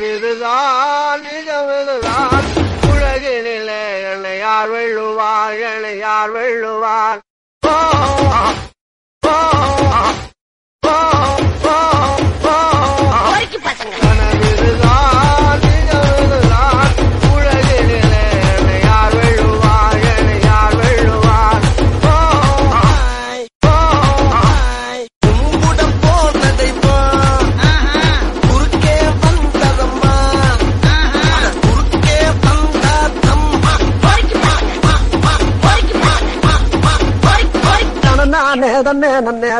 கனவிதுதான் நிஜமிதுதான் உலகினிலே என்னை யார் வெல்லுவார் என்னை யார் வெல்லுவார் கனவிதுதான் நிஜமிதுதான் உலகினிலே என்னை யார் வெல்லுவார் என்னை யார் வெல்லுவார் உம்முடன் போனதைமா குறுக்கே வந்ததம்மா குறுக்கே வந்ததம்மா நானே தன்னே நன்னே